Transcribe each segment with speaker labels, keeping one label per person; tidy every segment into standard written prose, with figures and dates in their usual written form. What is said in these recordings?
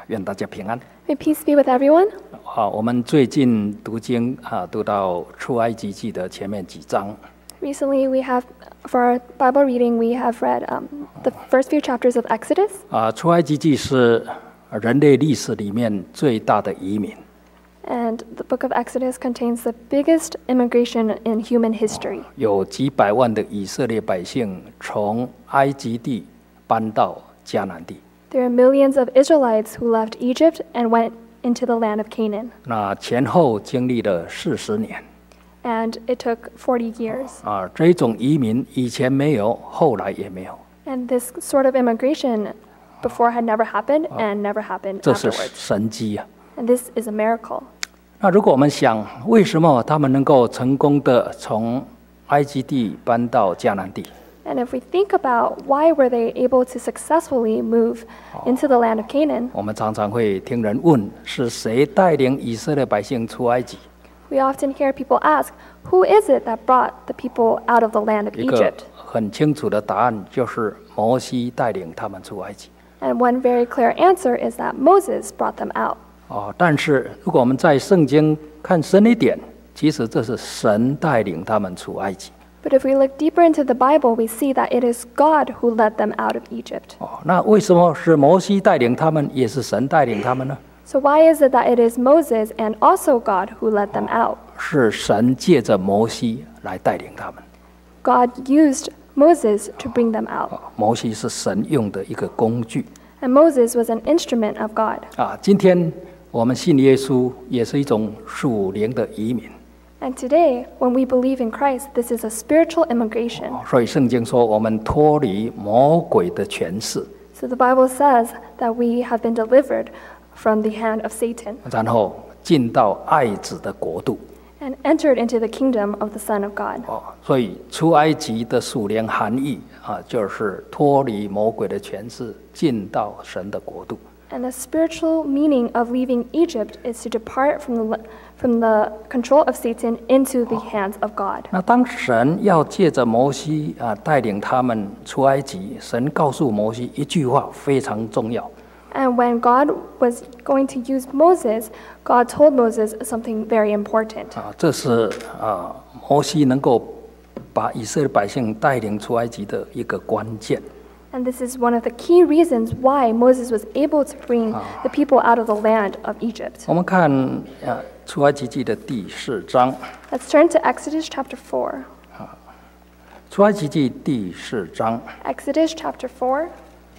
Speaker 1: 愿大家平安。
Speaker 2: May peace be with everyone.
Speaker 1: 我们最近读经读到出埃及记的前面几章。
Speaker 2: Recently, for our Bible reading, we have read the first few chapters of Exodus.
Speaker 1: 出埃及记是人类历史里面最大的移民。
Speaker 2: And the book of Exodus contains the biggest immigration in human history.
Speaker 1: 有几百万的以色列百姓从埃及地搬到迦南地。
Speaker 2: There are millions of Israelites who left Egypt and went into the land of Canaan.
Speaker 1: 那前后经历了40年。
Speaker 2: And it took 40 years.
Speaker 1: 这种移民以前没有，后来也没有。
Speaker 2: And this sort of immigration before had never happened and never happened
Speaker 1: 这是
Speaker 2: afterwards.
Speaker 1: 神迹啊！
Speaker 2: And this is a miracle.
Speaker 1: 那如果我们想，为什么他们能够成功的从埃及地搬到迦南地？
Speaker 2: And if we think about why were they able to successfully move into the land of Canaan,
Speaker 1: 我们常常会听人问：是谁带领以色列百姓出埃及？
Speaker 2: we often hear people ask, who is it that brought the people out of the land of
Speaker 1: 一个
Speaker 2: Egypt?
Speaker 1: 很清楚的答案就是摩西带领他们出埃及。
Speaker 2: And one very clear answer is that Moses brought them out.
Speaker 1: 但是如果我们在圣经看深一点，其实这是神带领他们出埃及。
Speaker 2: But if we look deeper into the Bible, we see that it is God who led them out of Egypt.
Speaker 1: 那为什么是摩西带领他们，也是神带领他们呢？
Speaker 2: So why is it that it is Moses and also God who led them out?
Speaker 1: 是神借着摩西来带领他们。
Speaker 2: God used Moses to bring them out.
Speaker 1: 摩西是神用的一个工具。
Speaker 2: And Moses was an instrument of God.
Speaker 1: 今天我们信耶稣也是一种属灵的移民。
Speaker 2: And today, when we believe in Christ, this is a spiritual immigration.
Speaker 1: 所以圣经说我们脱离魔鬼的权势，
Speaker 2: So the Bible says that we have been delivered from the hand of Satan
Speaker 1: 然后进到爱子的国度。
Speaker 2: and entered into the kingdom of the Son of God.
Speaker 1: 所以出埃及的属灵含义就是脱离魔鬼的权势，进到神的国度。
Speaker 2: And the spiritual meaning of leaving Egypt is to depart from the control of Satan into the hands of God.
Speaker 1: 那当神要借着摩西带领他们出埃及，神告诉摩西一句话非常重要。
Speaker 2: And when God was going to use Moses, God told Moses something very important.
Speaker 1: 这是摩西能够把以色列百姓带领出埃及的一个关键。
Speaker 2: And this is one of the key reasons why Moses was able to bring the people out of the land of Egypt.
Speaker 1: 我们看出埃及记的第4章。
Speaker 2: Let's turn to Exodus chapter 4.
Speaker 1: 出埃及记第4章。
Speaker 2: Exodus chapter 4,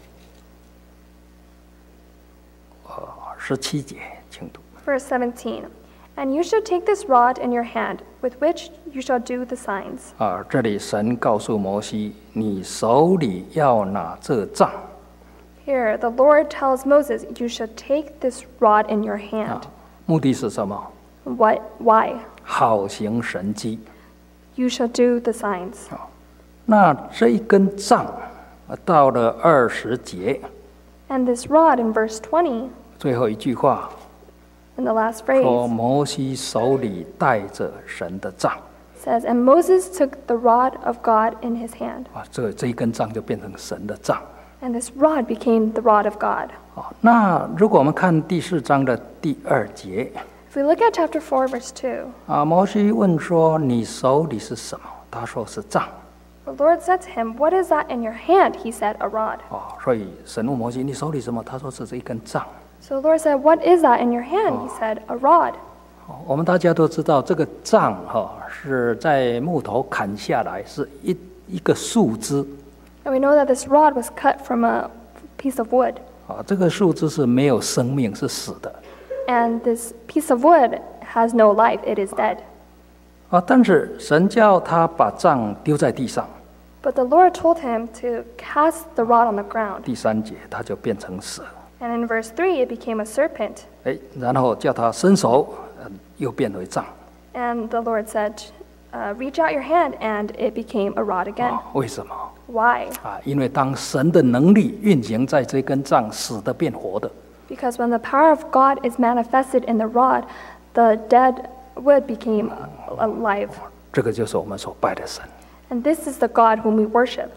Speaker 1: 17节，请读。
Speaker 2: verse 17. And you shall take this rod in your hand, with which you shall do the signs.
Speaker 1: 这里神告诉摩西，你手里要拿这杖。
Speaker 2: Here, the Lord tells Moses, you shall take this rod in your hand.
Speaker 1: 目的是什么？
Speaker 2: Why?
Speaker 1: 好行神迹。
Speaker 2: You shall do the signs.
Speaker 1: 那这一根杖到了20节，
Speaker 2: And this rod in verse 20,
Speaker 1: 最后一句话
Speaker 2: in the last
Speaker 1: 说，
Speaker 2: phrase,
Speaker 1: 摩西手里带着神的杖。
Speaker 2: says, And Moses took the rod of God in his hand.
Speaker 1: 这一根杖就变成神的杖。
Speaker 2: And this rod became the rod of God.
Speaker 1: 那如果我们看第4章的第2节，
Speaker 2: If we look at chapter 4, verse 2,
Speaker 1: 摩西问说：“你手里是什么？”他说是杖。
Speaker 2: the Lord said to him, What is that in your hand? He said, A rod.
Speaker 1: 所以神问摩西：“你手里什么？”他说：“是这一根杖。”
Speaker 2: So the Lord said, What is that in your hand? He said, A rod.
Speaker 1: 我们大家都知道，这个杖是在木头砍下来，是一个树枝。
Speaker 2: And we know that this rod was cut from a piece of wood.
Speaker 1: 这个树枝是没有生命，是死的。
Speaker 2: And this piece of wood has no life. It is dead.
Speaker 1: 但是神叫他把杖丢在地上。
Speaker 2: But the Lord told him to cast the rod on the ground.
Speaker 1: 第3节，他就变成蛇。
Speaker 2: And in verse 3, it became a serpent.
Speaker 1: 然后叫他伸手，又变为杖。
Speaker 2: And the Lord said, Reach out your hand, and it became a rod again.
Speaker 1: 为什么？
Speaker 2: Why?
Speaker 1: 因为当神的能力运行在这根杖，死的变活的。
Speaker 2: Because when the power of God is manifested in the rod, the dead wood became alive.
Speaker 1: 这个就是我们所拜的神。
Speaker 2: And this is the God whom we worship.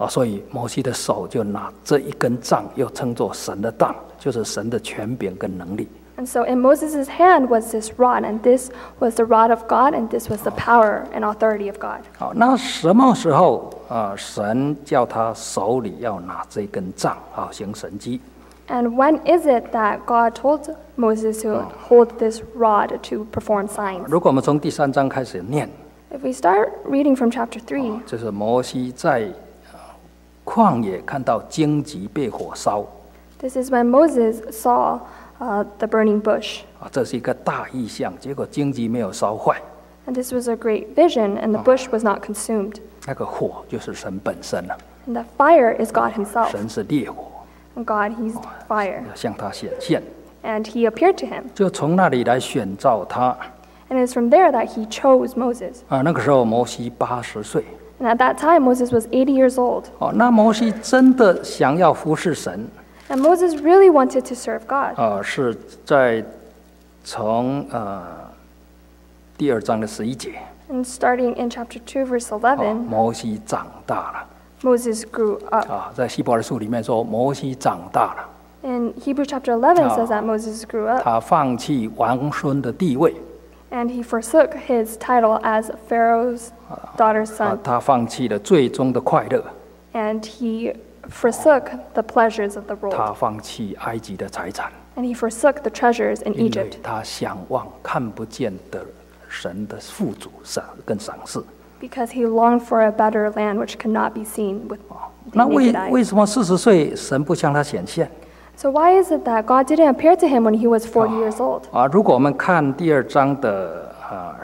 Speaker 1: 所以摩西的手就拿这一根杖，又称作神的杖，就是神的权柄跟能力。
Speaker 2: And so in Moses' hand was this rod, and this was the rod of God, and this was the power and authority of God.
Speaker 1: 好，那什么时候神叫他手里要拿这根杖行神迹？
Speaker 2: And when is it that God told Moses to hold this rod to perform signs?
Speaker 1: 如果我们从第3章开始念，
Speaker 2: If we start reading from chapter 3,
Speaker 1: 就是摩西在旷野看到荆棘被火烧，
Speaker 2: this is when Moses saw the burning bush.
Speaker 1: 这是一个大异象，结果荆棘没有烧坏，
Speaker 2: And this was a great vision, and the bush was not consumed.
Speaker 1: 那个火就是神本身了，
Speaker 2: And the fire is God himself.
Speaker 1: 神是烈火，
Speaker 2: And God, he's fire.
Speaker 1: 要向他显现，
Speaker 2: And he appeared to him.
Speaker 1: 就从那里来选召他。
Speaker 2: And it's from there that he chose Moses.
Speaker 1: 那个时候摩西80岁，
Speaker 2: And at that time, Moses was 80 years old.
Speaker 1: 那摩西真的想要服侍神，
Speaker 2: And Moses really wanted to serve God.
Speaker 1: 是在从第2章的11节，
Speaker 2: And starting in chapter 2, verse 11,
Speaker 1: 摩西长大了。
Speaker 2: Moses grew up.
Speaker 1: 在希伯来书里面说摩西长大了，
Speaker 2: In Hebrews chapter 11 says that Moses grew up,
Speaker 1: 他放弃王孙的地位，
Speaker 2: and he forsook his title as Pharaoh's daughter's son,
Speaker 1: 他放弃了最终的快乐，
Speaker 2: and he forsook the pleasures of the
Speaker 1: 他
Speaker 2: world,
Speaker 1: 放弃埃及的财产，
Speaker 2: and he forsook the treasures in
Speaker 1: 因为
Speaker 2: Egypt,
Speaker 1: 他向往看不见的神的富足跟赏赐。
Speaker 2: because he longed for a better land which could not be seen with
Speaker 1: 那
Speaker 2: the naked eye.
Speaker 1: 为什么40岁神不向他显现？
Speaker 2: So why is it that God didn't appear to him when he was 40 years old?
Speaker 1: 如果我们看第2章的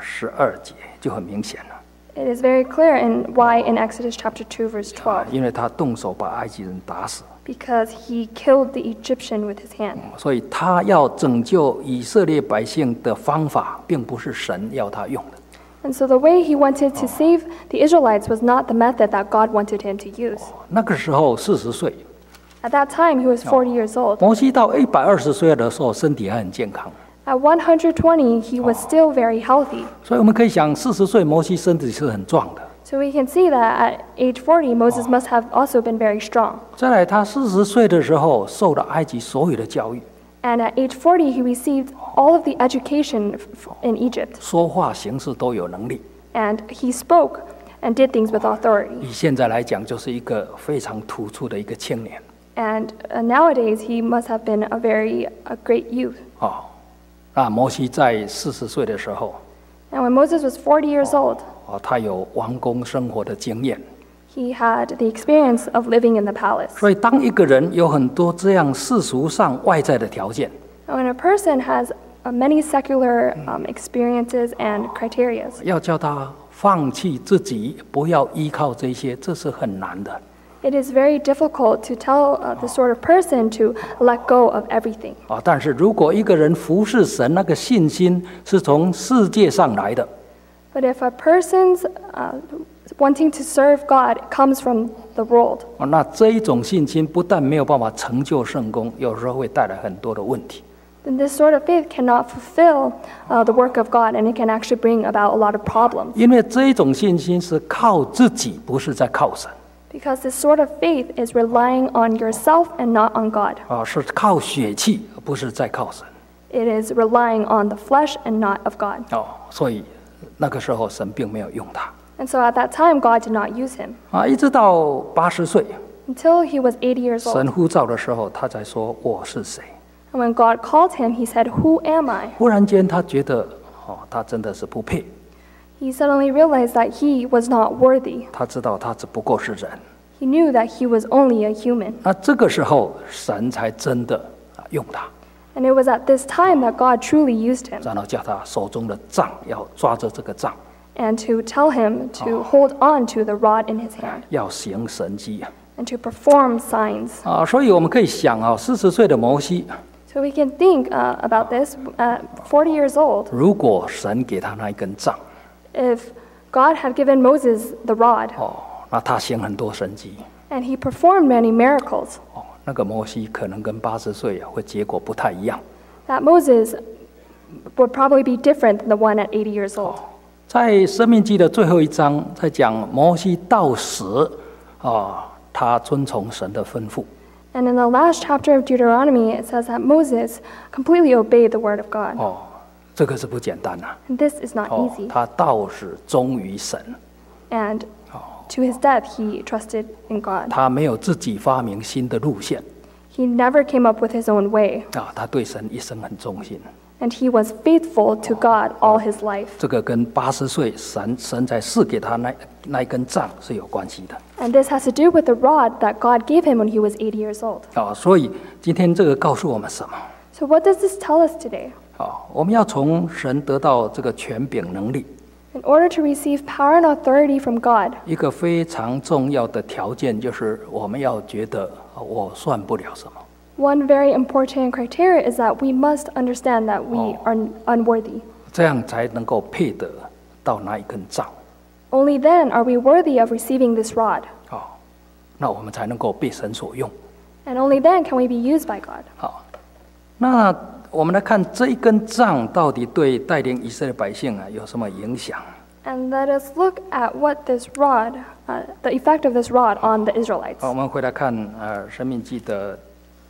Speaker 1: 12节，就很明显了。
Speaker 2: It is very clear in why in Exodus chapter 2, verse 12,
Speaker 1: 因为他动手把埃及人打死，
Speaker 2: because he killed the Egyptian with his hand.
Speaker 1: 所以他要拯救以色列百姓的方法，并不是神要他用的。
Speaker 2: And so the way he wanted to save the Israelites was not the method that God wanted him to use.
Speaker 1: 那个时候40岁，
Speaker 2: At that time, he was 40 years old.
Speaker 1: 摩西到120岁的时候，身体还很健康，
Speaker 2: At 120, he was still very healthy.
Speaker 1: 所以我们可以想，40岁摩西身体是很壮的。
Speaker 2: So we can see that at age 40, Moses must have also been very strong.
Speaker 1: 再来，他40岁的时候受了埃及所有的教育，
Speaker 2: And at age 40, he received all of the education in Egypt.
Speaker 1: 说话行事都有能力。
Speaker 2: And he spoke and did things with authority.
Speaker 1: 以现在来讲，就是一个非常突出的一个青年。
Speaker 2: And nowadays, he must have been a great youth.
Speaker 1: 那摩西在40岁的时候，
Speaker 2: And when Moses was 40 years old,
Speaker 1: 他有王宫生活的经验。
Speaker 2: he had the experience of living in the palace.
Speaker 1: 所以，当一个人有很多这样世俗上外在的条件，
Speaker 2: And when a person has many secular experiences and criteria,
Speaker 1: 要叫他放弃自己，不要依靠这些，这是很难的。
Speaker 2: it is very difficult to tell this sort of person to let go of everything.
Speaker 1: 但是如果一个人服侍神，那个信心是从世界上来的，
Speaker 2: But if a person's wanting to serve God comes from the world,
Speaker 1: 那这一种信心不但没有办法成就圣功，有时候会带来很多的问题。
Speaker 2: then this sort of faith cannot fulfill the work of God, and it can actually bring about a lot of problems.
Speaker 1: 因为这一种信心是靠自己，不是在靠神。
Speaker 2: Because this sort of faith is relying on yourself and not on God.
Speaker 1: 是靠血气，不是在靠神。
Speaker 2: It is relying on the flesh and not of God.
Speaker 1: 所以那个时候神并没有用他。
Speaker 2: And so at that time, God did not use him.
Speaker 1: 一直到80岁，
Speaker 2: Until he was 80 years old.
Speaker 1: 神呼召的时候，他才说我是谁。
Speaker 2: And when God called him, he said, "Who am I?"
Speaker 1: 忽然间，他觉得他真的是不配。
Speaker 2: He suddenly realized that he was not worthy.
Speaker 1: 他知道他只不过是人。
Speaker 2: He knew that he was only a human.
Speaker 1: 那这个时候，神才真的用他，
Speaker 2: And it was at this time that God truly used him,
Speaker 1: 然后叫他手中的杖要抓着这个杖，
Speaker 2: and to tell him to hold on to the rod in his hand,
Speaker 1: 要行神迹。
Speaker 2: and to perform signs.
Speaker 1: 所以我们可以想40岁的摩西，
Speaker 2: So we can think about this. At 40 years old,
Speaker 1: 如果神给他那一根杖，
Speaker 2: if God had given Moses the rod,
Speaker 1: 那他行很多神迹，
Speaker 2: and he performed many miracles,
Speaker 1: 那个摩西可能跟80岁会结果不太一样。
Speaker 2: that Moses would probably be different than the one at 80 years old.
Speaker 1: 在《申命记》的最后一章，在讲摩西到死， 他遵从神的吩咐。
Speaker 2: And in the last chapter of Deuteronomy, it says that Moses completely obeyed the word of God.
Speaker 1: 这个是不简单呐。
Speaker 2: And this is not easy.
Speaker 1: 他到死忠于神，
Speaker 2: And to his death, he trusted in God.
Speaker 1: 他没有自己发明新的路线
Speaker 2: He never came up with his own way.
Speaker 1: 他对神一生很忠心。
Speaker 2: And he was faithful to God all his life.
Speaker 1: 这个跟80岁神才赐给他那一根杖是有关系的。
Speaker 2: And this has to do with the rod that God gave him when he was 80 years old.
Speaker 1: 所以今天这个告诉我们什么？
Speaker 2: So what does this tell us today?
Speaker 1: 我们要从神得到这个权柄能力，
Speaker 2: In order to receive power and authority from God,
Speaker 1: 一个非常重要的条件就是我们要觉得我算不了什么。
Speaker 2: one very important criteria is that we must understand that we are unworthy.
Speaker 1: 这样才能够配得到那一根杖。
Speaker 2: Only then are we worthy of receiving this rod.
Speaker 1: 那我们才能够被神所用。
Speaker 2: And only then can we be used by God.
Speaker 1: 那我们来看这一根杖到底对带领以色列百姓有什么影响？
Speaker 2: And let us look at what this rod, the effect of this rod on the Israelites.
Speaker 1: 我们回来看申命记的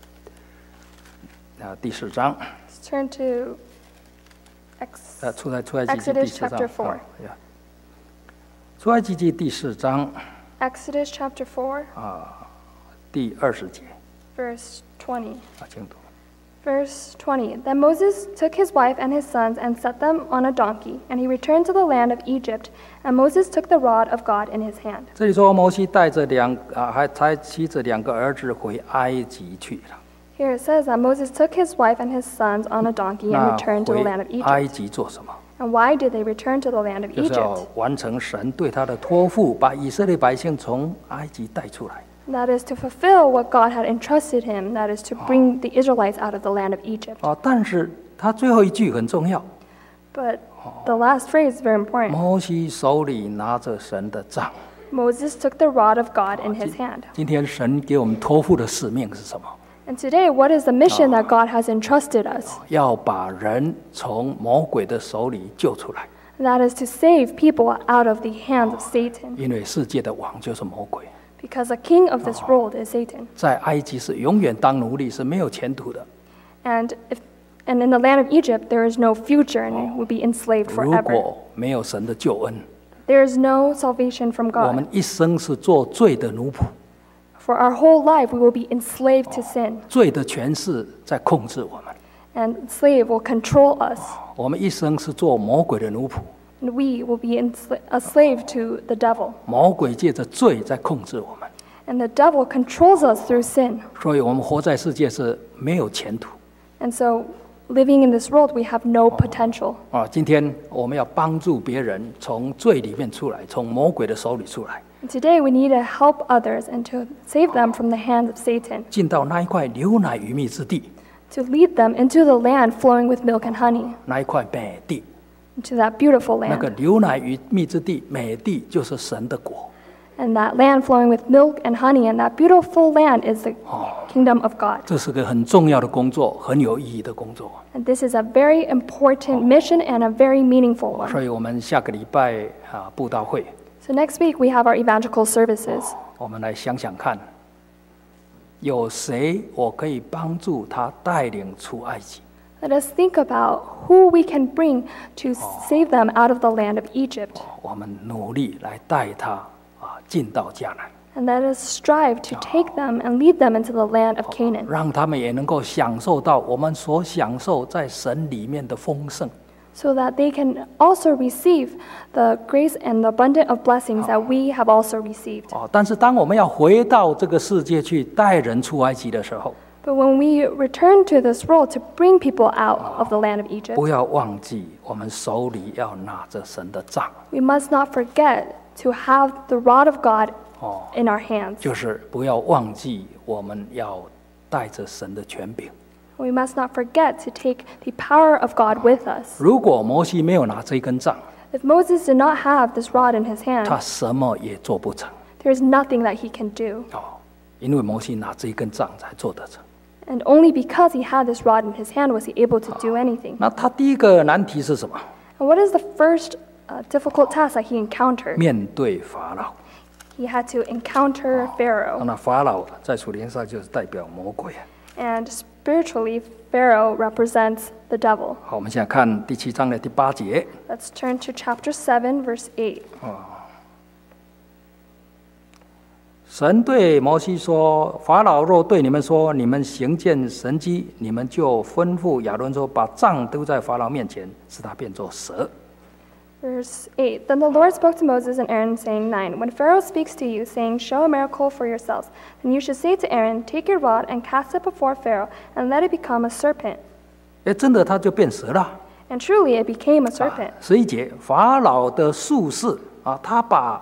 Speaker 1: 第4章。
Speaker 2: Let's turn to
Speaker 1: 出埃及记第
Speaker 2: Exodus
Speaker 1: 4章。
Speaker 2: chapter 4.
Speaker 1: 出埃及记第4章
Speaker 2: Exodus chapter 4,
Speaker 1: 第20节，
Speaker 2: verse 20.
Speaker 1: 请读。
Speaker 2: Verse 20. Then Moses took his wife and his sons and set them on a donkey, and he returned to the land of Egypt, and Moses took the rod of God in his hand.
Speaker 1: 这里说摩西带着还妻子2个儿子回埃及去了。
Speaker 2: Here it says that Moses took his wife and his sons on a donkey and
Speaker 1: 那
Speaker 2: returned to the land of
Speaker 1: 回埃
Speaker 2: Egypt.
Speaker 1: 及做什么？
Speaker 2: And why did they return to the land of
Speaker 1: 就是要
Speaker 2: Egypt?
Speaker 1: 完成神对他的托付，把以色列百姓从埃及带出来。
Speaker 2: That is to fulfill what God had entrusted him, that is to bring the Israelites out of the land of Egypt.
Speaker 1: 但是他最后一句很重要，
Speaker 2: But the last phrase is very important.
Speaker 1: 摩西手里拿着神的杖。
Speaker 2: Moses took the rod of God in his hand.
Speaker 1: 今天神给我们托付的使命是什么？
Speaker 2: And today, what is the mission that God has entrusted us?
Speaker 1: 要把人从魔鬼的手里救出来，
Speaker 2: That is to save people out of the hands of Satan.
Speaker 1: 因为世界的王就是魔鬼，
Speaker 2: Because the king of this world is Satan.
Speaker 1: 在埃及是永远当奴隶，是没有前途的。
Speaker 2: And in the land of Egypt, there is no future and will be enslaved
Speaker 1: 如
Speaker 2: forever.
Speaker 1: 果没有神的救恩，
Speaker 2: There is no salvation from
Speaker 1: 我们
Speaker 2: God.
Speaker 1: 一生是做罪的奴仆，
Speaker 2: For our whole life, we will be enslaved to sin.
Speaker 1: 罪的权势在控制我们。
Speaker 2: And slave will control us.
Speaker 1: 我们一生是做魔鬼的奴仆，
Speaker 2: And we will be a slave to the devil.
Speaker 1: 魔鬼借着罪在控制我们，
Speaker 2: And the devil controls us through sin.
Speaker 1: 所以我们活在世界是没有前途。
Speaker 2: And so, living in this world, we have no potential.
Speaker 1: 今天我们要帮助别人从罪里面出来，从魔鬼的手里出来，
Speaker 2: And today, we need to help others and to save them from the hands of Satan,
Speaker 1: 进到那一块流奶与蜜之地，
Speaker 2: to lead them into the land flowing with milk and honey,
Speaker 1: 那一块美地，
Speaker 2: into that beautiful
Speaker 1: 那个
Speaker 2: land.
Speaker 1: 流奶与蜜之地，美地就是神的国。
Speaker 2: And that land flowing with milk and honey, and that beautiful land is the kingdom of God.
Speaker 1: 这是个很重要的工作，很有意义的工作。
Speaker 2: And this is a very important mission and a very meaningful one.
Speaker 1: 所以我们下个礼拜布道会，
Speaker 2: So next week, we have our evangelical services.
Speaker 1: 我们来想想看，有谁我可以帮助他带领出埃及？
Speaker 2: Let us think about who we can bring to save them out of the land of Egypt.
Speaker 1: 我们努力来带他进到迦南，
Speaker 2: And let us strive to take them and lead them into the land of Canaan,
Speaker 1: 让他们也能够享受到我们所享受在神里面的丰盛。
Speaker 2: so that they can also receive the grace and the abundance of blessings that we have also received.
Speaker 1: 但是当我们要回到这个世界去带人出埃及的时候，
Speaker 2: But when we return to this world to bring people out of the land of Egypt,
Speaker 1: 不要忘记我们手里要拿着神的杖，
Speaker 2: we must not forget to have the rod of God in our hands.
Speaker 1: 就是不要忘记我们要带着神的权柄。
Speaker 2: We must not forget to take the power of God with us.
Speaker 1: 如果摩西没有拿这根杖，
Speaker 2: If Moses did not have this rod in his
Speaker 1: 他
Speaker 2: hand,
Speaker 1: 什么也做不成。
Speaker 2: there is nothing that he can do.
Speaker 1: 因为摩西拿这根杖才做得成。
Speaker 2: And only because he had this rod in his hand was he able to do anything.
Speaker 1: 那他第一个难题是什么？
Speaker 2: And what is the first difficult task that he encountered?
Speaker 1: 面对法老。
Speaker 2: He had to encounter Pharaoh.
Speaker 1: 那法老在属灵上就是代表魔鬼。
Speaker 2: And spiritually, Pharaoh represents the devil.
Speaker 1: 好，我们现在看第7章的第8节。
Speaker 2: Let's turn to chapter 7, verse 8.
Speaker 1: 神对摩西说：“法老若对你们说，你们行见神迹，你们就吩咐亚伦说，把杖丢在法老面前，使他变作蛇。”
Speaker 2: Verse 8. Then the Lord spoke to Moses and Aaron, saying, 9. When Pharaoh speaks to you, saying, Show a miracle for yourselves, then you should say to Aaron, Take your rod and cast it before Pharaoh, and let it become a serpent.
Speaker 1: 哎，真的他就变蛇了。
Speaker 2: And truly it became a serpent.
Speaker 1: 11节，法老的术士啊，他把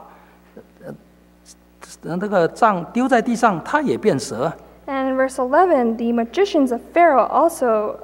Speaker 1: 那个杖丢在地上，他也变蛇。
Speaker 2: And in verse 11, the magicians of Pharaoh also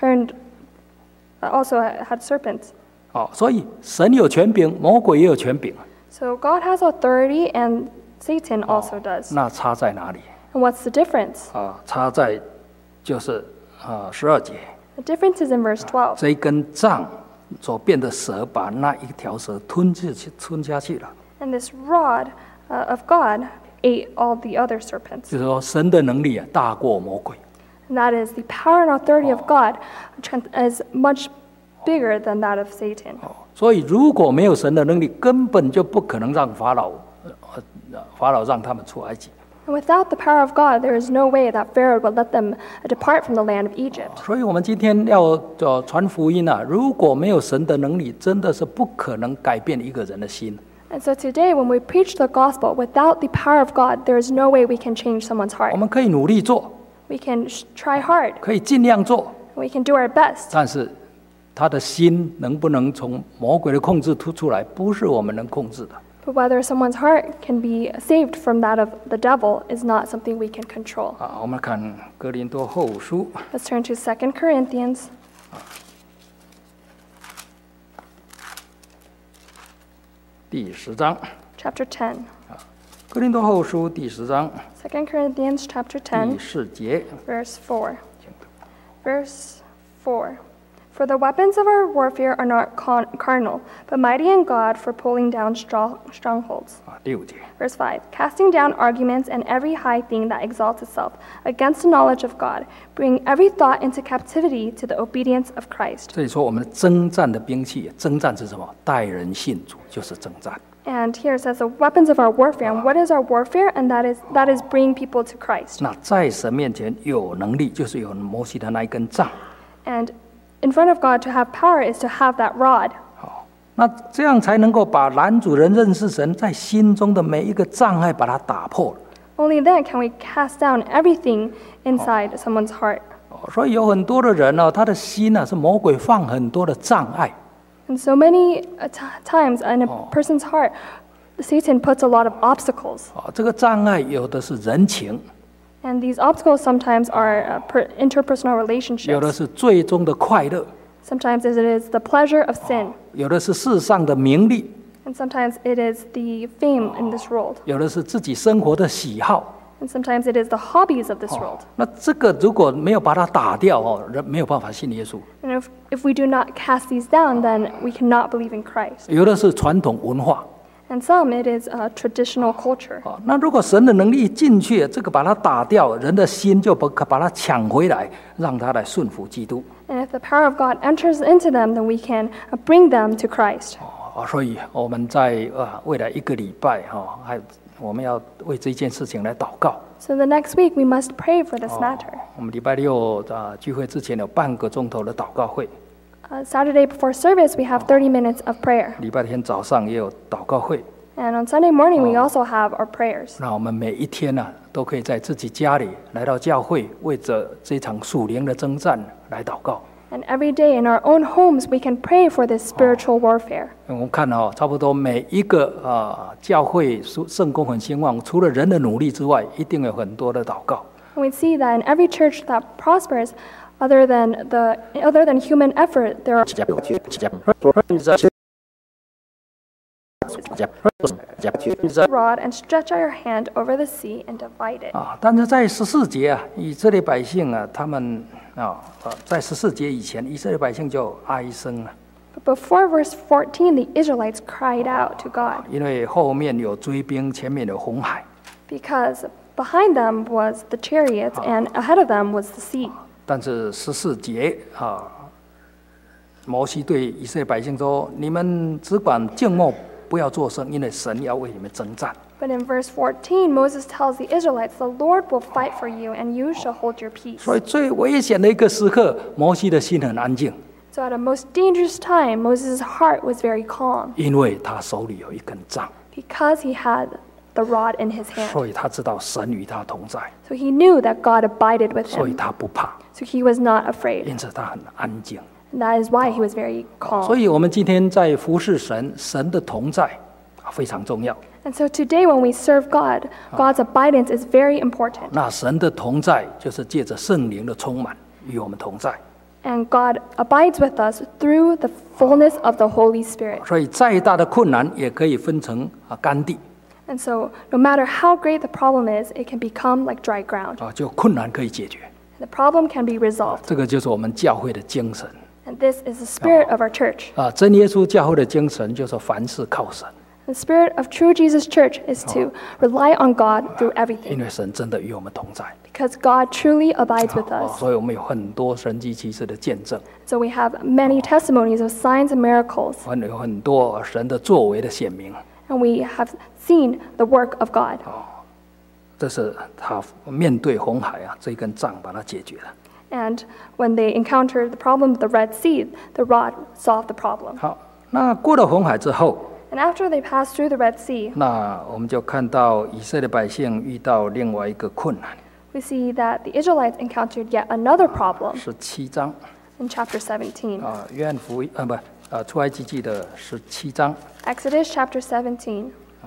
Speaker 2: had serpents.
Speaker 1: 哦，所以神有权柄，魔鬼也有权柄。
Speaker 2: So God has authority, and Satan also does.
Speaker 1: 那差在哪里？
Speaker 2: And what's the difference?
Speaker 1: 啊，差在就是12节，
Speaker 2: The difference is in verse 12.
Speaker 1: 这一根杖所变的蛇，把那一条蛇吞下去了。
Speaker 2: And this rod of God ate all the other serpents.
Speaker 1: 就是说，神的能力啊，大过魔鬼。
Speaker 2: And that is the power and authority of God is much bigger than that of Satan.
Speaker 1: 所以，如果没有神的能力，根本就不可能让法老让他们出埃及。
Speaker 2: And without the power of God, there is no way that Pharaoh would let them depart from the land of Egypt.
Speaker 1: 所以我们今天要传福音啊，如果没有神的能力，真的是不可能改变一个人的心。
Speaker 2: And so today, when we preach the gospel, without the power of God, there is no way we can change someone's
Speaker 1: 我
Speaker 2: heart.
Speaker 1: 们可以努力做，
Speaker 2: We can try hard.
Speaker 1: 可以尽量做，
Speaker 2: We can do our best.
Speaker 1: 但是他的心能不能从魔鬼的控制出来，不是我们能控制的。
Speaker 2: But whether someone's heart can be saved from that of the devil is not something we can control.
Speaker 1: 啊，我们看哥林多后书
Speaker 2: Let's turn to 2 Corinthians
Speaker 1: 第10章，
Speaker 2: chapter 10.
Speaker 1: 哥林多后书第10章
Speaker 2: 2 Corinthians chapter
Speaker 1: 第
Speaker 2: 10,
Speaker 1: 4节，
Speaker 2: verse 4. Verse 4. For the weapons of our warfare are not carnal, but mighty in God for pulling down strongholds.
Speaker 1: 啊6节，
Speaker 2: Verse 5. Casting down arguments and every high thing that exalts itself against the knowledge of God, bring every thought into captivity to the obedience of Christ.
Speaker 1: 这里说我们征战的兵器，征战是什么？带人信主就是征战。
Speaker 2: And here it says the weapons of our warfare. And what is our warfare? And that is bring people to Christ.
Speaker 1: 那在神面前有能力，就是有摩西的那一根杖。
Speaker 2: And in front of God, to have power is to have that rod.
Speaker 1: 好，那这样才能够把男主人认识神在心中的每一个障碍把它打破了。
Speaker 2: Only then can we cast down everything inside someone's heart.
Speaker 1: 所以有很多的人呢，他的心呢是魔鬼放很多的障碍。
Speaker 2: And so many times in a person's heart, Satan puts a lot of obstacles.
Speaker 1: 啊，这个障碍有的是人情，
Speaker 2: And these obstacles sometimes are interpersonal
Speaker 1: 有的
Speaker 2: relationships.
Speaker 1: 是最终的快乐，
Speaker 2: Sometimes it is the pleasure of sin.
Speaker 1: 有的是世上的名利，
Speaker 2: And sometimes it is the fame in this world.
Speaker 1: 有的是自己生活的喜好。
Speaker 2: And sometimes it is the hobbies of this world.
Speaker 1: 那这个如果没有把它打掉哦，人没有办法信耶稣。
Speaker 2: And if we do not cast these down, then we cannot believe in Christ.
Speaker 1: 有的是传统文化
Speaker 2: And some, it is traditional culture.
Speaker 1: 啊。那如果神的能力进去，这个把它打掉，人的心就把它抢回来，让他来顺服基督。
Speaker 2: And if the power of God enters into them, then we can bring them to Christ.
Speaker 1: 哦，所以我们在未来1个礼拜哈，我们要为这件事情来祷告。
Speaker 2: So the next week, we must pray for this matter.
Speaker 1: 我们礼拜6聚会之前有半个钟头的祷告会，
Speaker 2: Saturday before service, we have 30 minutes of prayer.
Speaker 1: 礼拜天早上也有祷告会。
Speaker 2: And on Sunday morning, we also have our prayers.
Speaker 1: 那我们每一天呢，都可以在自己家里来到教会，为着这场属灵的征战来祷告。
Speaker 2: And every day in our own homes, we can pray for this spiritual warfare.
Speaker 1: 我们看差不多每一个教会圣工很兴旺，除了人的努力之外，一定有很多的祷告。
Speaker 2: And we see that in every church that prospers, other than human effort, there are rod and stretch out your hand over the sea and divide it.
Speaker 1: 但是在14节以色列百姓他们在14节以前，以色列百姓就哀声了。
Speaker 2: But before verse 14, the Israelites cried out to God
Speaker 1: 因为后面有追兵，前面有红海。
Speaker 2: because behind them was the chariots and ahead of them was the sea.
Speaker 1: 但是14节摩西对以色列百姓说：“你们只管静默，不要作声，因为神要为你们征战。”
Speaker 2: But in verse 14, Moses tells the Israelites, the Lord will fight for you and you shall hold your peace.
Speaker 1: 所以最危险的一个时刻，摩西的心很安静，
Speaker 2: So at a most dangerous time, Moses' heart was very calm
Speaker 1: 因为他手里有一根杖，
Speaker 2: because he had the rod in his hand.
Speaker 1: 所以他知道神与他同在，
Speaker 2: So he knew that God abided with
Speaker 1: 所以
Speaker 2: him.
Speaker 1: 他不怕，
Speaker 2: So he was not afraid.
Speaker 1: 因此他很安静。
Speaker 2: And that is why he was very
Speaker 1: 所
Speaker 2: calm.
Speaker 1: 以我们今天在服侍神，神的同在非常重要。
Speaker 2: And so today when we serve God, God's abidance is very important.
Speaker 1: 那神的同在就是借着圣灵的充满与我们同在，
Speaker 2: And God abides with us through the fullness of the Holy Spirit.
Speaker 1: 所以再大的困难也可以分成干地
Speaker 2: And so no matter how great the problem is, it can become like dry ground.
Speaker 1: 就困难可以解决。
Speaker 2: The problem can be resolved.
Speaker 1: 这个就是我们教会的精神
Speaker 2: And this is the spirit of our church.
Speaker 1: 真耶稣教会的精神就是凡事靠神，
Speaker 2: The spirit of true Jesus Church is to rely on God through
Speaker 1: 因
Speaker 2: everything
Speaker 1: 为神真的与我们同在。
Speaker 2: because God truly abides with us.
Speaker 1: 所以我们有很多神迹奇事的见证，
Speaker 2: So we have many testimonies of signs and miracles,
Speaker 1: 有很多神的作为的显明。
Speaker 2: and we have seen the work of God.
Speaker 1: 这是他面对红海这根杖把它解决了。
Speaker 2: And when they encountered the problem of the Red Sea, the rod solved the problem.
Speaker 1: 好，那过了红海之后，
Speaker 2: And after they passed through the Red Sea,
Speaker 1: 那我们就看到以色列百姓遇到另外一个困难。
Speaker 2: we see that the Israelites encountered yet another problem
Speaker 1: 17章
Speaker 2: in chapter 17.
Speaker 1: 约翰福音出埃及记的17章
Speaker 2: Exodus chapter 17.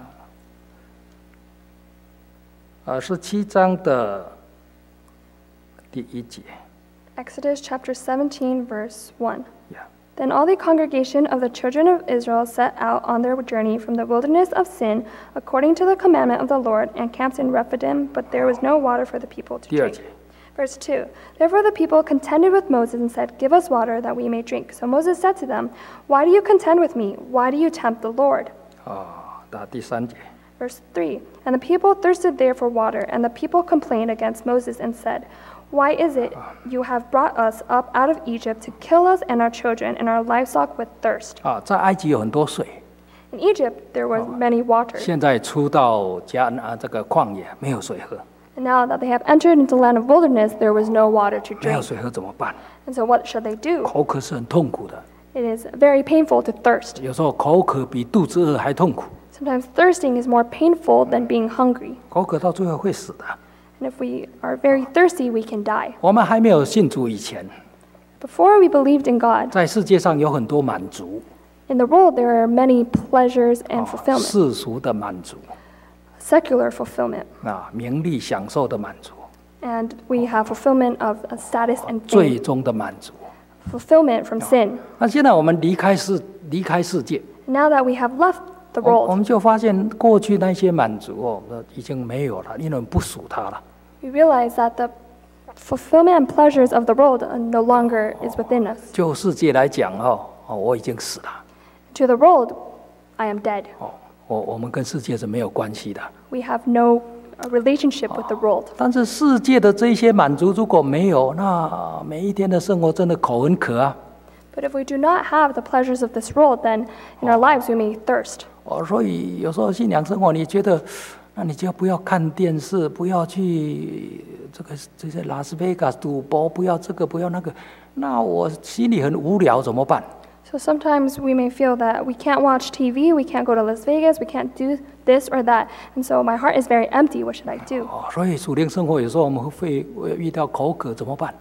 Speaker 1: 17章的第1节。
Speaker 2: Exodus chapter 17, verse 1.
Speaker 1: Yeah.
Speaker 2: Then all the congregation of the children of Israel set out on their journey from the wilderness of Sin, according to the commandment of the Lord, and camped in Rephidim, but there was no water for the people to
Speaker 1: 第2
Speaker 2: drink.
Speaker 1: 节。
Speaker 2: Verse 2. Therefore the people contended with Moses and said, Give us water that we may drink. So Moses said to them, Why do you contend with me? Why do you tempt the Lord?
Speaker 1: 到第3节。
Speaker 2: Verse 3. And the people thirsted there for water, and the people complained against Moses and said, Why is it you have brought us up out of Egypt to kill us and our children and our livestock with thirst?
Speaker 1: 在埃及有很多水，
Speaker 2: In Egypt there was many waters,
Speaker 1: 现在出到这个旷野没有水喝，
Speaker 2: and now that they have entered into the land of wilderness, there was no water to
Speaker 1: 没有
Speaker 2: drink.
Speaker 1: 水喝怎么办？
Speaker 2: And so what should they do?
Speaker 1: 口渴是很痛苦的，
Speaker 2: It is very painful to thirst.
Speaker 1: 有时候口渴比肚子饿还痛苦，
Speaker 2: Sometimes thirsting is more painful than being hungry.
Speaker 1: 口渴到最后会死的。
Speaker 2: And if we are very thirsty, we can die.
Speaker 1: 我们还没有信主以前，
Speaker 2: Before we believed in God,
Speaker 1: 在世界上有很多满足，
Speaker 2: in the world there are many pleasures and fulfillment,
Speaker 1: 世俗的满足
Speaker 2: secular fulfillment.
Speaker 1: 名利享受的满足，
Speaker 2: And we have fulfillment of status and
Speaker 1: 最
Speaker 2: fame,
Speaker 1: 终的满足。
Speaker 2: fulfillment from sin.
Speaker 1: 那现在我们离开世界，
Speaker 2: Now that we have left the
Speaker 1: 我
Speaker 2: world,
Speaker 1: 们就发现过去那些满足已经没有了，因为我们不属它了。
Speaker 2: we realize that the fulfillment and pleasures of the world no longer is within us.
Speaker 1: 就世界来讲我已经死了。
Speaker 2: To the world, I am dead.
Speaker 1: 我们跟世界是没有关系的。
Speaker 2: We have no relationship with the world.
Speaker 1: 但是世界的这些满足如果没有，那每一天的生活真的口很渴啊。
Speaker 2: But if we do not have the pleasures of this world, then in our lives we may thirst.
Speaker 1: 所以有时候信仰生活，你觉得，那你就不要看电视，不要去这些拉斯维加斯赌博，不要这个，不要那个，那我心里很无聊，怎么办？
Speaker 2: So sometimes we may feel that we can't watch TV, we can't go to Las Vegas, we can't do this or that. And so my heart is very empty. What should I do?
Speaker 1: 所以属灵生活有时候我们会遇到口渴，怎么办？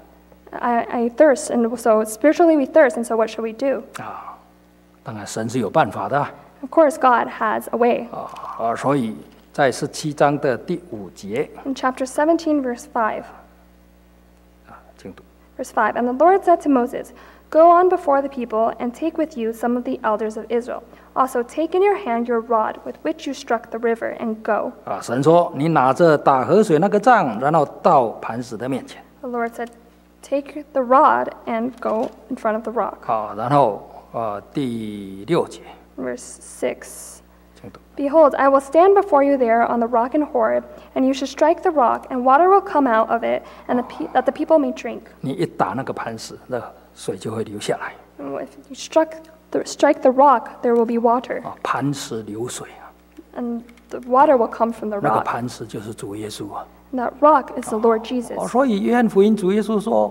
Speaker 2: I thirst, and so spiritually we thirst, and so what should we do?
Speaker 1: 当然神是有办法的
Speaker 2: Of course, God has a way.
Speaker 1: 所以在17章的第5节
Speaker 2: In chapter 17, verse 5,
Speaker 1: 请读。
Speaker 2: verse 5, And the Lord said to Moses, Go on before the people, and take with you some of the elders of Israel. Also take in your hand your rod with which you struck the river, and go.
Speaker 1: 神说：“你拿着打河水那个杖，然后到磐石的面前。
Speaker 2: The Lord said, Take the rod and go in front of the rock.
Speaker 1: 然后第6节，
Speaker 2: Verse 6.
Speaker 1: 请读。
Speaker 2: Behold, I will stand before you there on the rock in Horeb, and you shall strike the rock, and water will come out of it, and that the people may drink.
Speaker 1: 你一打那个磐石，那水就会流下来。
Speaker 2: And if you strike the rock, there will be water,
Speaker 1: 磐石流水啊，
Speaker 2: and the water will come from the
Speaker 1: 那个
Speaker 2: rock.
Speaker 1: 磐石就是主耶稣啊。
Speaker 2: And that rock is the Lord Jesus.
Speaker 1: 所以约翰福音主耶稣说，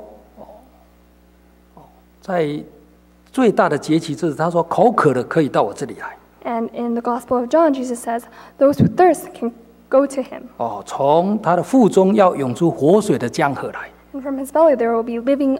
Speaker 1: 在最大的节期日，他说口渴的可以到我这里来。
Speaker 2: And in the Gospel of John, Jesus says, those who thirst can go to him.
Speaker 1: 从他的腹中要涌出活水的江河来。
Speaker 2: And from his belly there will be living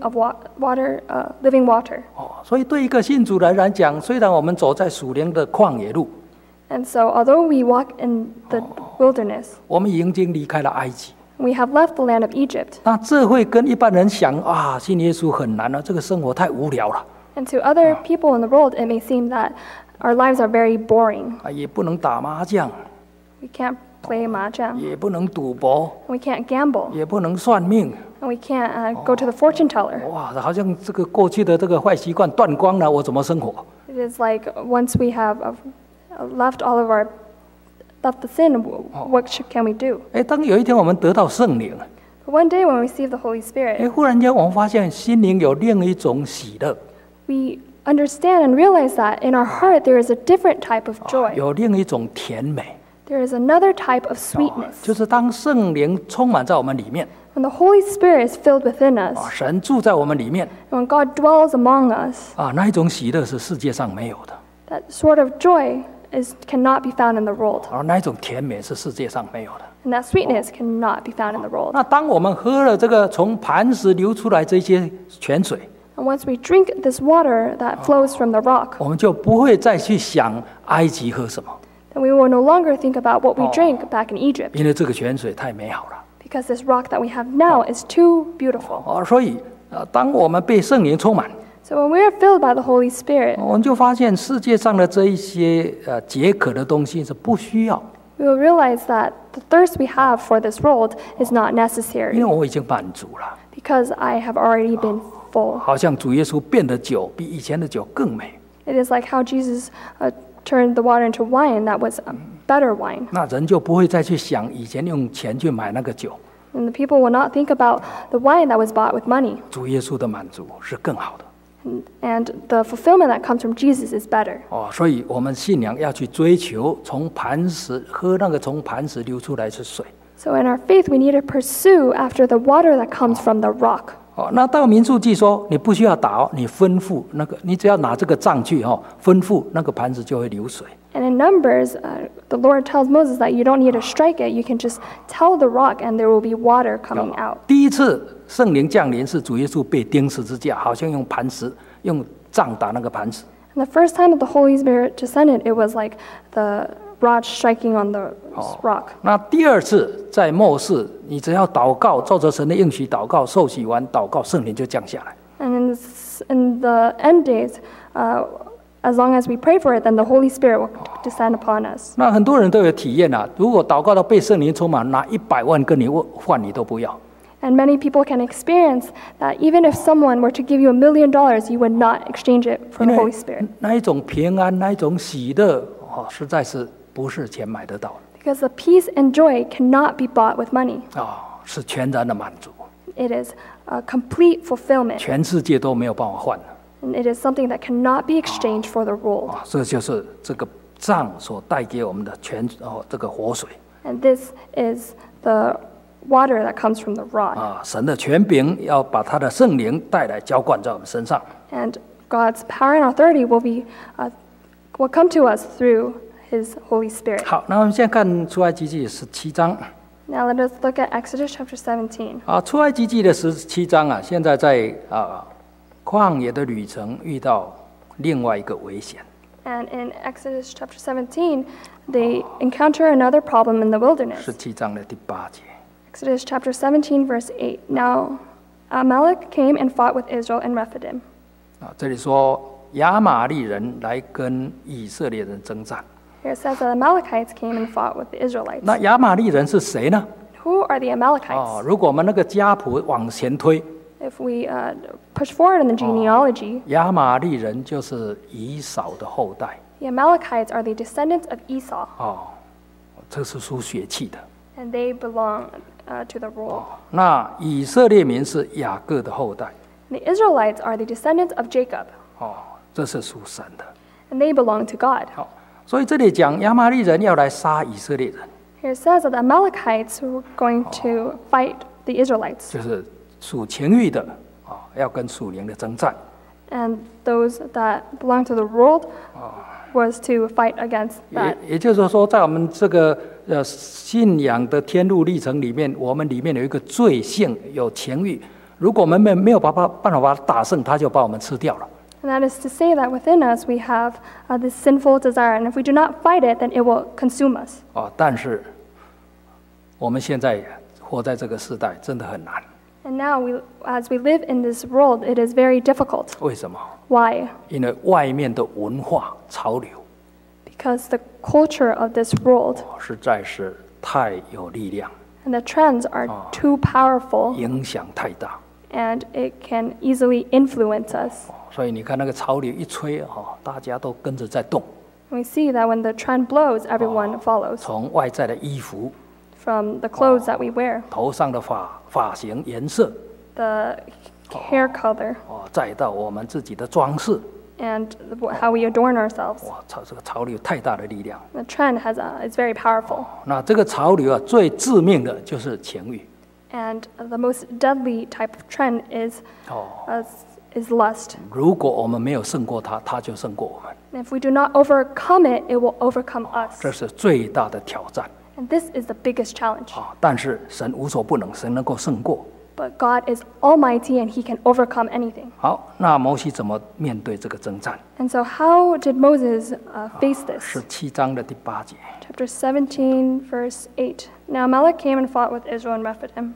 Speaker 2: water.
Speaker 1: 所以对一个信主的人来讲，虽然我们走在属灵的旷野路，
Speaker 2: And so, although we walk in the wilderness,
Speaker 1: 我们已经离开了埃及。
Speaker 2: we have left the land of Egypt.
Speaker 1: 那这会跟一般人想啊，信耶稣很难啊，这个生活太无聊了
Speaker 2: And to other people in the world, it may seem that our lives are very boring.
Speaker 1: 啊，也不能打麻将，
Speaker 2: We can't play mahjong,
Speaker 1: 也不能赌博，
Speaker 2: we can't gamble,
Speaker 1: 也不能算命。
Speaker 2: and we can't go to the fortune teller.
Speaker 1: 哇，好像这个过去的这个坏习惯断光了，我怎么生活？
Speaker 2: It is like once we have left the sin, what can we do?
Speaker 1: 当有一天我们得到圣灵，
Speaker 2: But one day when we receive the Holy Spirit,
Speaker 1: 忽然间我们发现心灵有另一种喜乐，
Speaker 2: we understand and realize that in our heart there is a different type of joy.
Speaker 1: 有另一种甜美，
Speaker 2: There is another type of sweetness.
Speaker 1: 就是当圣灵充满在我们里面，
Speaker 2: When the Holy Spirit is filled within us,
Speaker 1: 神住在我们里面，
Speaker 2: and when God dwells among us,
Speaker 1: 那一种喜乐是世界上没有的，
Speaker 2: that sort of joy cannot be found in the world.
Speaker 1: 那一种甜美是世界上没有的。
Speaker 2: And that sweetness cannot be found in the world.
Speaker 1: 那当我们喝了这个从磐石流出来这些泉水，
Speaker 2: And once we drink this water that flows from the rock,
Speaker 1: 我们就不会再去想埃及喝什么，
Speaker 2: then we will no longer think about what we drank back in Egypt,
Speaker 1: 因为这个泉水太美好了。
Speaker 2: because this rock that we have now is too beautiful.
Speaker 1: 所以当我们被圣灵充满，
Speaker 2: So when we are filled by the Holy Spirit,
Speaker 1: 我们就发现世界上的这一些解渴的东西是不需要，
Speaker 2: we will realize that the thirst we have for this world is not
Speaker 1: 因为
Speaker 2: necessary,
Speaker 1: 我已经满足了。
Speaker 2: because I have already been full.
Speaker 1: 好像主耶稣变的酒比以前的酒更美，
Speaker 2: It is like how Jesus turned the water into wine that was better wine.
Speaker 1: 那人就不会再去想以前用钱去买那个酒。
Speaker 2: And the people will not think about the wine that was bought with money.
Speaker 1: 主耶稣的满足是更好的。
Speaker 2: And the fulfillment that comes from Jesus is better.
Speaker 1: 所以我们信仰要去追求从磐石喝那个从磐石流出来的水。
Speaker 2: So in our faith, we need to pursue after the water that comes from the rock.
Speaker 1: 那到民数记说，你不需要打，你吩咐那个，你只要拿这个杖去吩咐那个磐石就会流水。
Speaker 2: And in Numbers, the Lord tells Moses that you don't need to strike it. You can just tell the rock, and there will be water coming out.
Speaker 1: 第一次圣灵降临是主耶稣被钉十字架，好像用磐石用杖打那个磐石。
Speaker 2: And the first time that the Holy Spirit descended, it was like the rod striking on the rock.
Speaker 1: 那第二次在末世，你只要祷告，照着神的应许祷告，受洗完祷告，圣灵就降下来。
Speaker 2: And in the end days, as long as we pray for it, then the Holy Spirit will descend upon us.
Speaker 1: 那很多人都有体验啊，如果祷告到被圣灵充满，拿100万跟你换，你都不要。
Speaker 2: And many people can experience that even if someone were to give you $1 million, you would not exchange it for the Holy Spirit.
Speaker 1: 那一种平安，那一种喜乐，实在是不是钱买得到的。
Speaker 2: Because the peace and joy cannot be bought with money.
Speaker 1: 是全然的满足，
Speaker 2: It is a complete fulfillment.
Speaker 1: 全世界都没有办法换的。
Speaker 2: And it is something that cannot be exchanged for the world.
Speaker 1: 这就是这个杖所带给我们的这个活水。
Speaker 2: And this is the water that comes from the rod.
Speaker 1: 神的权柄要把他的圣灵带来浇灌在我们身上。
Speaker 2: And God's power and authority will come to us through His Holy Spirit.
Speaker 1: 好，那我们现在看出埃及记17章。
Speaker 2: Now let us look at Exodus chapter 17.
Speaker 1: 出埃及记的17章啊，现在在旷野的旅程遇到另外一个危险。
Speaker 2: And in Exodus chapter 17, they encounter another problem in the wilderness.
Speaker 1: 17章的第8节。
Speaker 2: Exodus chapter 17, verse 8. Now Amalek came and fought with Israel in Rephidim.
Speaker 1: 这里说亚玛利人来跟以色列人征战。
Speaker 2: Here it says that the Amalekites came and fought with the Israelites.
Speaker 1: 那亚玛利人是谁呢？
Speaker 2: Who are the Amalekites?
Speaker 1: 如果我们那个家谱往前推，
Speaker 2: If if we push forward in the genealogy,
Speaker 1: 亚玛利人就是以扫的后代
Speaker 2: the Amalekites are the descendants of Esau,
Speaker 1: 这是属血气的。
Speaker 2: and they belong to the world.
Speaker 1: 那以色列民是雅各的后代
Speaker 2: And the Israelites are the descendants of Jacob,
Speaker 1: 这是属神的。
Speaker 2: and they belong to God.
Speaker 1: 所以这里讲亚玛利人要来杀以色列人，
Speaker 2: Here it says that the Amalekites were going to fight the Israelites,
Speaker 1: 就是属情欲的要跟属灵的征战。
Speaker 2: and those that belong to the world was to fight against that.
Speaker 1: 也就是说，在我们这个信仰的天路历程里面，我们里面有一个罪性，有情欲。如果我们没有办法把它打胜，它就把我们吃掉了。
Speaker 2: And that is to say that within us we have this sinful desire, and if we do not fight it, then it will consume us.
Speaker 1: 但是我们现在活在这个时代，真的很难。
Speaker 2: And now, as we live in this world, it is very difficult.
Speaker 1: 为什么？
Speaker 2: Why?
Speaker 1: 因为外面的文化潮流
Speaker 2: Because the culture of this world
Speaker 1: 实在是太有力量，
Speaker 2: and the trends are too powerful,
Speaker 1: 影响太大。
Speaker 2: and it can easily influence us.
Speaker 1: 所以你看那个潮流一吹大家都跟着在动。
Speaker 2: We see that when the trend blows, everyone follows.
Speaker 1: 从外在的衣服、
Speaker 2: From the clothes that we wear,
Speaker 1: 头上的发型、颜色，
Speaker 2: the hair color,
Speaker 1: 再到我们自己的装饰，
Speaker 2: and how we adorn ourselves.
Speaker 1: 这个潮流太大的力量。
Speaker 2: The trend is very powerful.
Speaker 1: 那这个潮流最致命的就是情欲。
Speaker 2: And the most deadly type of trend is lust.
Speaker 1: 如果我们没有胜过它，它就胜过我们。
Speaker 2: And if we do not overcome it, it will overcome us.
Speaker 1: 这是最大的挑战。
Speaker 2: And this is the biggest challenge.
Speaker 1: 但是神无所不能，神能够胜过。
Speaker 2: But God is almighty and he can overcome anything.
Speaker 1: 好，那摩西怎么面对这个征战？
Speaker 2: And so how did Moses face this?
Speaker 1: 17章的第8节。
Speaker 2: Chapter 17, verse 8. Now Amalek came and fought with Israel and Rephidim.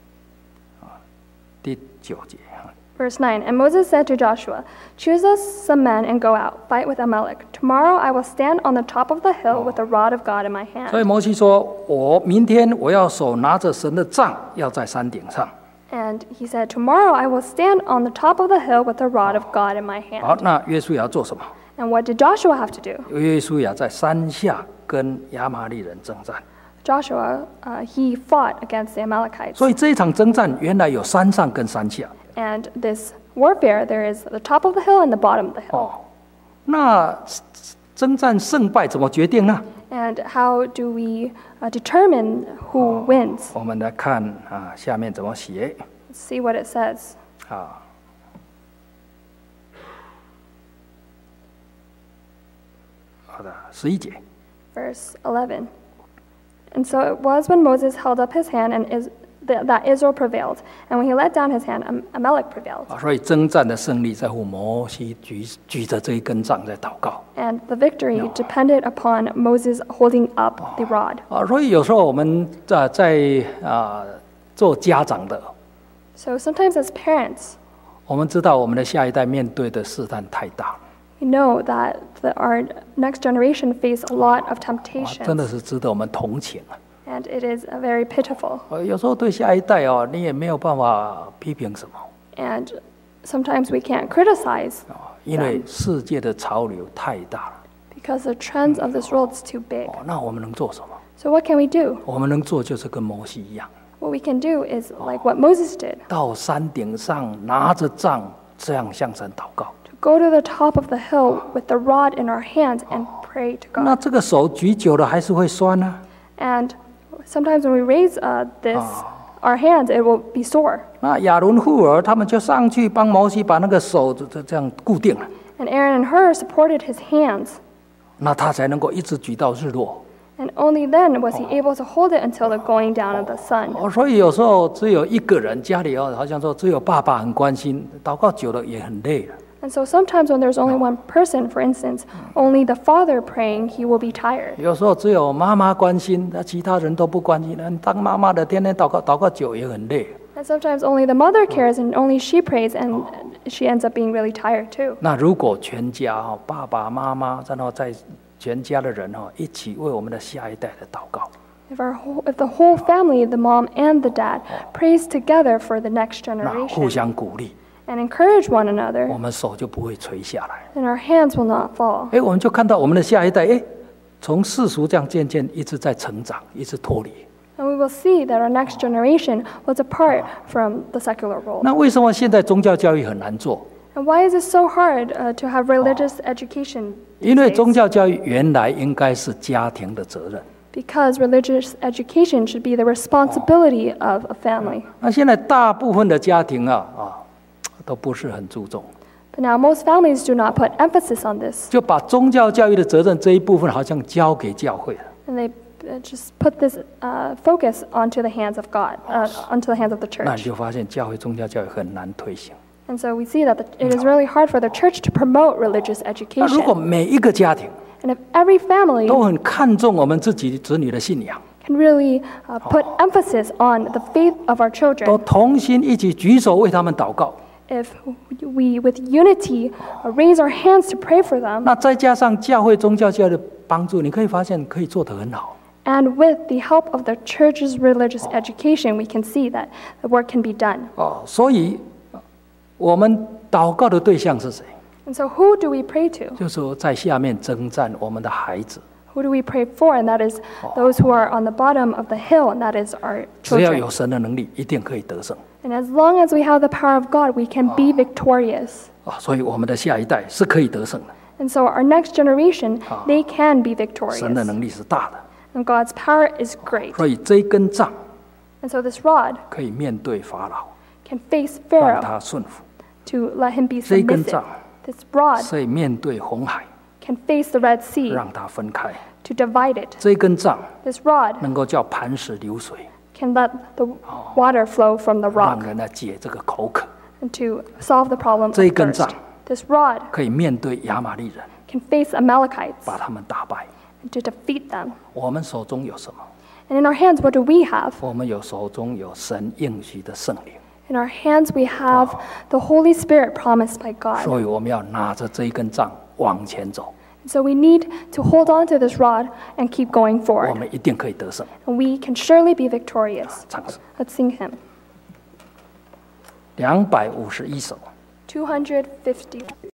Speaker 1: 第9节。
Speaker 2: Verse 9. And Moses said to Joshua, Choose us some men and go out, fight with Amalek. Tomorrow I will stand on the top of the hill with the rod of God in my
Speaker 1: 所以
Speaker 2: hand.
Speaker 1: 摩西说：“明天我要手拿着神的杖，要在山顶上。”
Speaker 2: And he said, Tomorrow I will stand on the top of the hill with the rod of God in my
Speaker 1: 好，
Speaker 2: hand.
Speaker 1: 那约书亚做什么？
Speaker 2: And what did Joshua have to do?
Speaker 1: 约书亚在山下跟亚玛利人征战。
Speaker 2: Joshua, he fought against the Amalekites.
Speaker 1: 所以这一场征战原来有山上跟山下。
Speaker 2: And this warfare, there is the top of the hill and the bottom of the hill.
Speaker 1: 那征战胜败怎么决定呢？
Speaker 2: And how do we determine who wins?
Speaker 1: 我们来看下面怎么写
Speaker 2: Let's see what it says.
Speaker 1: 好的，11节。
Speaker 2: Verse 11. And so it was when Moses held up his hand that Israel prevailed. And when he let down his hand, Amalek prevailed.
Speaker 1: 所以征战的胜利在乎摩西举着这一根杖在祷告。
Speaker 2: And the victory depended upon Moses holding up the rod.
Speaker 1: 所以有时候我们在做家长的，
Speaker 2: So sometimes as parents,
Speaker 1: 我们知道我们的下一代面对的试探太大，
Speaker 2: we know that our next generation face a lot of
Speaker 1: 真
Speaker 2: temptations.
Speaker 1: 的是值得我们同情啊。
Speaker 2: And it is very pitiful.
Speaker 1: 有时候对下一代你也没有办法批评什么，
Speaker 2: And sometimes we can't criticize
Speaker 1: 因为世界的潮流太大了。
Speaker 2: because the trends of this world is too big.
Speaker 1: 那我们能做什么？
Speaker 2: So what can we do?
Speaker 1: 我们能做就是跟摩西一样，
Speaker 2: What we can do is like what Moses did,
Speaker 1: 到山顶上拿着杖，这样向神祷告。
Speaker 2: to go to the top of the hill with the rod in our hands and pray to
Speaker 1: 那
Speaker 2: God.
Speaker 1: 这个手举久了还是会酸啊。
Speaker 2: And sometimes when we raise our hands, it will be sore.
Speaker 1: 那亚伦、户尔他们就上去帮摩西把那个手这样固定了，
Speaker 2: And Aaron and Hur supported his hands.
Speaker 1: 那他才能够一直举到日落。
Speaker 2: And only then was he able to hold it until the going down of the sun.
Speaker 1: 所以有时候只有一个人，家里好像说只有爸爸很关心，祷告久了也很累了。
Speaker 2: And so sometimes when there's only one person, for instance, only the father praying, he will be tired.
Speaker 1: 有时候只有妈妈关心，那其他人都不关心。那当妈妈的天天祷告久也很累。
Speaker 2: And sometimes only the mother cares and only she prays, and she ends up being really tired too.
Speaker 1: 那如果全家爸爸妈妈，然后在全家的人一起为我们的下一代的祷告，
Speaker 2: If the whole family, the mom and the dad, prays together for the next
Speaker 1: 那互
Speaker 2: generation
Speaker 1: 相鼓励，
Speaker 2: and encourage one
Speaker 1: 我
Speaker 2: another,
Speaker 1: 们手就不会垂下来。
Speaker 2: then our hands will not fall.
Speaker 1: 我们就看到我们的下一代，从世俗这样渐渐一直在成长，一直脱离。
Speaker 2: And we will see that our next generation was apart from the secular world.
Speaker 1: 那为什么现在宗教教育很难做？
Speaker 2: And why is it so hard to have religious education?
Speaker 1: 因为
Speaker 2: these
Speaker 1: 宗
Speaker 2: days?
Speaker 1: 教教育原来应该是家庭的责任。
Speaker 2: Because religious education should be the responsibility of a family.
Speaker 1: 那现在大部分的家庭都不是很注重，
Speaker 2: But now most families do not put emphasis on this.
Speaker 1: 就把宗教教育的责任这一部分好像交给教会了。
Speaker 2: And they just put this focus onto the hands of God, onto the hands of the
Speaker 1: 那你
Speaker 2: church.
Speaker 1: 就发现教会宗教教育很难推行。
Speaker 2: And so we see that it is really hard for the church to promote religious
Speaker 1: 那如果
Speaker 2: education.
Speaker 1: 每一个家庭
Speaker 2: And if every family
Speaker 1: 都很看重我们自己子女的信仰，
Speaker 2: can really put emphasis on the faith of our
Speaker 1: 都
Speaker 2: children,
Speaker 1: 同心一起举手为他们祷告，
Speaker 2: if we with unity raise our hands to pray for them,
Speaker 1: 那再加上教会宗教教育的帮助，你可以发现可以做得很好。
Speaker 2: and with the help of the church's religious education, we can see that the work can be done.
Speaker 1: 所以我们祷告的对象是谁？
Speaker 2: And so who do we pray to?
Speaker 1: 就是说在下面征战我们的孩子，
Speaker 2: Who do we pray for? And that is those who are on the bottom of the hill, and that is our
Speaker 1: 只要
Speaker 2: children.
Speaker 1: 有神的能力，一定可以得胜。
Speaker 2: And as long as we have the power of God, we can be victorious.
Speaker 1: 所以我们的下一代是可以得胜的，
Speaker 2: And so our next generation, they can be
Speaker 1: 神的
Speaker 2: victorious.
Speaker 1: 能力是大的。
Speaker 2: And God's power is great.
Speaker 1: 所以这一根杖
Speaker 2: And so this rod
Speaker 1: 可以面对法老，
Speaker 2: can face
Speaker 1: 让
Speaker 2: Pharaoh
Speaker 1: 他顺服；
Speaker 2: to let him be
Speaker 1: 这一根
Speaker 2: submissive.
Speaker 1: 杖
Speaker 2: This rod
Speaker 1: 可以面对红海，
Speaker 2: can face the Red Sea
Speaker 1: 让它分开；
Speaker 2: to divide it.
Speaker 1: 这一根杖
Speaker 2: This rod
Speaker 1: 能够叫磐石流水，
Speaker 2: can let the water flow from the
Speaker 1: 让
Speaker 2: rock
Speaker 1: 人来解这个口渴；
Speaker 2: and to solve the problem of
Speaker 1: 这一根
Speaker 2: thirst.
Speaker 1: 杖
Speaker 2: This rod
Speaker 1: 可以面对亚玛力人，
Speaker 2: can face Amalekites
Speaker 1: 把他们打败。
Speaker 2: and to defeat them.
Speaker 1: 我们手中有什么？
Speaker 2: And in our hands, what do we have?
Speaker 1: 我们手中有神应许的圣灵，
Speaker 2: In our hands, we have the Holy Spirit promised by God.
Speaker 1: 所以我们要拿着这一根杖往前走，
Speaker 2: So we need to hold on to this rod and keep going
Speaker 1: 我
Speaker 2: forward.
Speaker 1: 们一定可以得胜。
Speaker 2: And we can surely be victorious.
Speaker 1: 唱诗
Speaker 2: Let's sing hymn
Speaker 1: 251首。
Speaker 2: 250.